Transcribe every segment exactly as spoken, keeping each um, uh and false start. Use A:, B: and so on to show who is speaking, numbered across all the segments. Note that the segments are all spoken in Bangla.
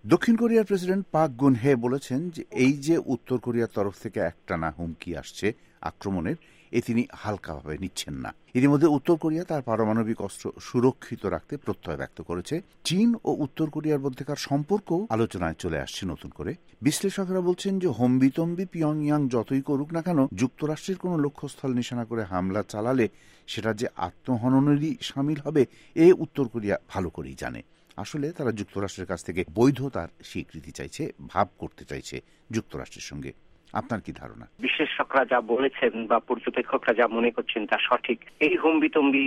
A: দক্ষিণ কোরিয়ার প্রেসিডেন্ট পাক গুন হে বলেছেন যে এই যে উত্তর কোরিয়ার তরফ থেকে একটানা হুমকি আসছে আক্রমণের, এ তিনি হালকাভাবে নিচ্ছেন না। ইতিমধ্যে উত্তর কোরিয়া তার পারমাণবিক অস্ত্র সুরক্ষিত রাখতে প্রত্যয় ব্যক্ত করেছে। চীন ও উত্তর কোরিয়ার মধ্যেকার সম্পর্ক আলোচনায় চলে আসছে নতুন করে। বিশ্লেষকরা বলছেন যে হম্বিতম্বি পিয়ংইয়াং যতই করুক না কেন, যুক্তরাষ্ট্রের কোনো লক্ষ্যস্থল নিশানা করে হামলা চালালে সেটা যে আত্মহননেরই সামিল হবে, এ উত্তর কোরিয়া ভালো করেই জানে। আসলে তারা যুক্তরাষ্ট্রের কাছ থেকে বৈধতার স্বীকৃতি চাইছে, ভাব করতে চাইছে যুক্তরাষ্ট্রের সঙ্গে। আপনার কি ধারণা?
B: বিশেষজ্ঞরা যা বলেছেন বা পর্যবেক্ষকরা যা মনে করছেন তা সঠিক। এই হম্বিতম্বি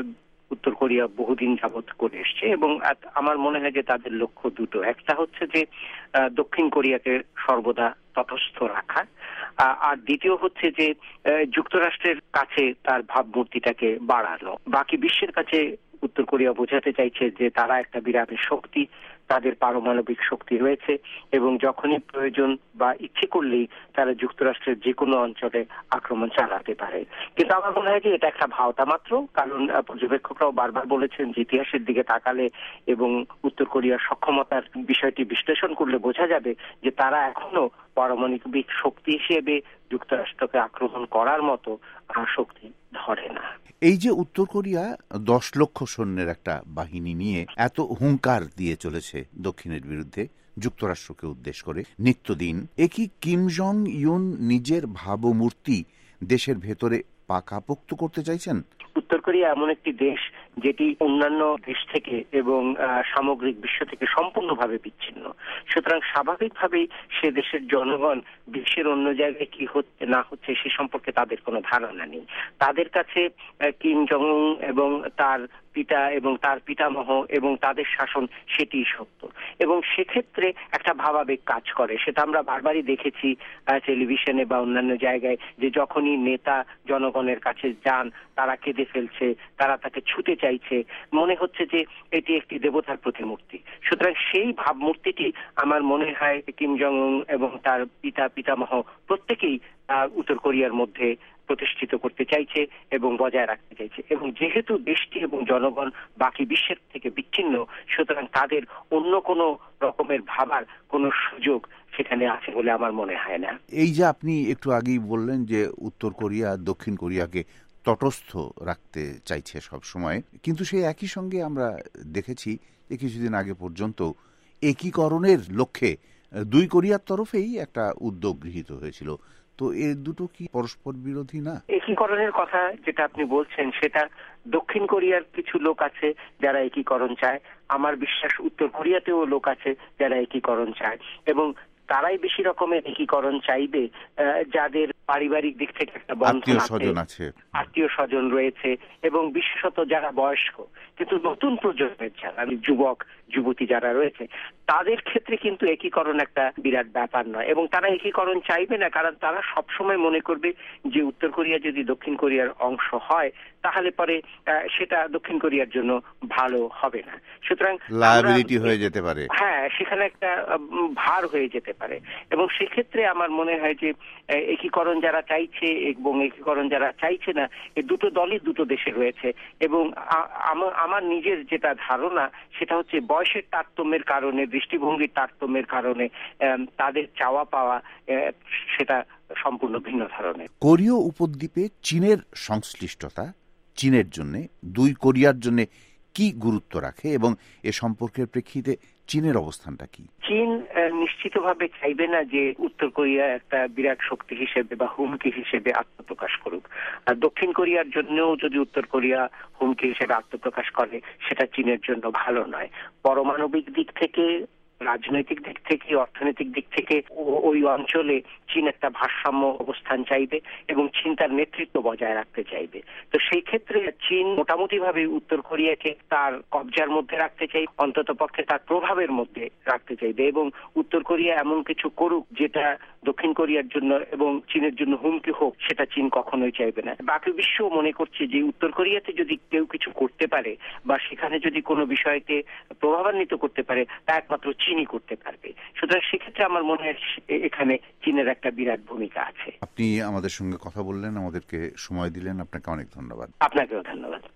B: উত্তর কোরিয়া বহুদিন যাবৎ করে এসছে এবং আমার মনে হয় যে তাদের লক্ষ্য দুটো। একটা হচ্ছে যে দক্ষিণ কোরিয়াকে সর্বদা তটস্থ রাখা, আর দ্বিতীয় হচ্ছে যে যুক্তরাষ্ট্রের কাছে তার ভাবমূর্তিটাকে বাড়ানো। বাকি বিশ্বের কাছে উত্তর কোরিয়া বোঝাতে চাইছে যে তারা একটা বিরাট শক্তি, তাদের পারমাণবিক শক্তি রয়েছে এবং যখনই প্রয়োজন বা ইচ্ছে করলেই তারা যুক্তরাষ্ট্রের যে কোনো অঞ্চলে আক্রমণ চালাতে পারে। কিন্তু আমার মনে হয় যে এটা একটা ভাওতা মাত্র, কারণ পর্যবেক্ষকরাও বারবার বলেছেন যে ইতিহাসের দিকে তাকালে এবং উত্তর কোরিয়ার সক্ষমতার বিষয়টি বিশ্লেষণ করলে বোঝা যাবে যে তারা এখনো পারমাণবিক শক্তি হিসেবে যুক্তরাষ্ট্রকে আক্রমণ করার মতো শক্তি ধরে না।
A: এই যে উত্তর কোরিয়া দশ লক্ষ সৈন্যের একটা বাহিনী নিয়ে এত হুঙ্কার দিয়ে চলেছে দক্ষিণের বিরুদ্ধে যুক্তরাষ্ট্রকে উদ্দেশ্য করে নিত্যদিন, এ কি কিম জং ইউন নিজের ভাবমূর্তি দেশের ভেতরে পাকাপোক্ত করতে চাইছেন?
B: উত্তর কোরিয়া এমন একটি দেশ যেটি অন্যান্য দেশ থেকে এবং সামগ্রিক বিশ্ব থেকে সম্পূর্ণভাবে বিচ্ছিন্ন। সুতরাং স্বাভাবিকভাবেই সে দেশের জনগণ বিশ্বের অন্য জায়গায় কি হচ্ছে না হচ্ছে সে সম্পর্কে তাদের কোনো ধারণা নেই। তাদের কাছে কিম জং উন এবং তার পিতা এবং তার পিতামহ এবং তাদের শাসন সেটিই সত্য, এবং সেক্ষেত্রে একটা ভাবাবেগ কাজ করে। সেটা আমরা বারবারই দেখেছি টেলিভিশনে বা অন্যান্য জায়গায়, যে যখনই নেতা জনগণের কাছে যান তারা কেঁদে ফেলছে, তারা তাকে ছুতে চাইছে, মনে হচ্ছে যে এটি একটি দেবতার প্রতিমূর্তি। সুতরাং সেই ভাবমূর্তিটি আমার মনে হয় কিম জং উন এবং তার পিতা পিতামহ প্রত্যেকেই উত্তর কোরিয়ার মধ্যে প্রতিষ্ঠিত করতে চাইছে এবং বজায় রাখতে চাইছে। এবং যেহেতু দেশটি এবং জনগণ বাকি বিশ্বের থেকে বিচ্ছিন্ন, সুতরাং তাদের অন্য কোনো রকমের ভাবার কোনো সুযোগ সেখানে আছে বলে আমার মনে হয় না।
A: এই যে আপনি একটু আগেই বললেন যে উত্তর কোরিয়া দক্ষিণ কোরিয়াকে তটস্থ রাখতে চাইছে সব সময়, কিন্তু সেই একই সঙ্গে আমরা দেখেছি যে কিছুদিন আগে পর্যন্ত একীকরণের লক্ষ্যে দুই কোরিয়ার তরফেই একটা উদ্যোগ গৃহীত হয়েছিল। তো এ দুটো কি পরস্পর বিরোধী না?
B: একীকরণের কথা যেটা আপনি বলছেন সেটা দক্ষিণ কোরিয়ার কিছু লোক আছে যারা একীকরণ চায়, আমার বিশ্বাস উত্তর কোরিয়াতেও লোক আছে যারা একীকরণ চায়, এবং তারাই বেশি রকমের একীকরণ চাইবে যাদের পারিবারিক দিক থেকে একটা বন্ধন আছে, আত্মীয় স্বজন রয়েছে, এবং বিশেষত যারা বয়স্ক। কিন্তু নতুন প্রজন্মের যারা যুবক যুবতী যারা রয়েছে তাদের ক্ষেত্রে কিন্তু একীকরণ একটা বিরাট ব্যাপার নয়, এবং তারা একীকরণ চাইবে না, কারণ তারা সবসময় মনে করবে যে উত্তর কোরিয়া যদি দক্ষিণ কোরিয়ার অংশ হয় তাহলে পরে সেটা দক্ষিণ কোরিয়ার জন্য ভালো হবে না। সুতরাং
A: লায়াবিলিটি হয়ে যেতে পারে,
B: হ্যাঁ সেখানে একটা ভার হয়ে যেতে পারে। এবং সেক্ষেত্রে আমার মনে হয় যে একীকরণ যারা চাইছে এবং একীকরণ যারা চাইছে না, এই দুটো দলই দুটো দেশে রয়েছে। এবং আমার নিজের যেটা ধারণা সেটা হচ্ছে বয়সের তারতম্যের কারণে, দৃষ্টিভঙ্গির তারতম্যের কারণে তাদের চাওয়া পাওয়া সেটা সম্পূর্ণ ভিন্ন ধরনের।
A: কোরীয় উপদ্বীপে চীনের সংশ্লিষ্টতা চীনের জন্য, দুই কোরিয়ার জন্য কি গুরুত্ব রাখে এবং এ সম্পর্কের প্রেক্ষিতে চীনের অবস্থানটা কি?
B: চীন নিশ্চিতভাবে চাইবে না যে উত্তর কোরিয়া একটা বিরাট শক্তি হিসেবে বা হুমকি হিসেবে আত্মপ্রকাশ করুক। আর দক্ষিণ কোরিয়ার জন্যও যদি উত্তর কোরিয়া হুমকি হিসেবে আত্মপ্রকাশ করে সেটা চীনের জন্য ভালো নয়। পারমাণবিক দিক থেকে, রাজনৈতিক দিক থেকে, অর্থনৈতিক দিক থেকে ওই অঞ্চলে চীন একটা ভারসাম্য অবস্থান চাইবে এবং চীন তার নেতৃত্ব বজায় রাখতে চাইবে। তো সেই ক্ষেত্রে চীন মোটামুটি ভাবে উত্তর কোরিয়াকে তার কবজার মধ্যে রাখতে চাই, অন্তত পক্ষে তার প্রভাবের মধ্যে রাখতে চাইবে, এবং উত্তর কোরিয়া এমন কিছু করুক যেটা দক্ষিণ কোরিয়ার জন্য এবং চীনের জন্য হুমকি হোক সেটা চীন কখনোই চাইবে না। বাকি বিশ্ব মনে করছে যে উত্তর কোরিয়াতে যদি কেউ কিছু করতে পারে বা সেখানে যদি কোনো বিষয়কে প্রভাবান্বিত করতে পারে তা একমাত্র চীনই করতে পারবে। সুতরাং সেক্ষেত্রে আমার মনে হয় এখানে চীনের একটা বিরাট ভূমিকা আছে।
A: আপনি আমাদের সঙ্গে কথা বললেন, আমাদেরকে সময় দিলেন, আপনাকে অনেক ধন্যবাদ।
B: আপনাকেও ধন্যবাদ।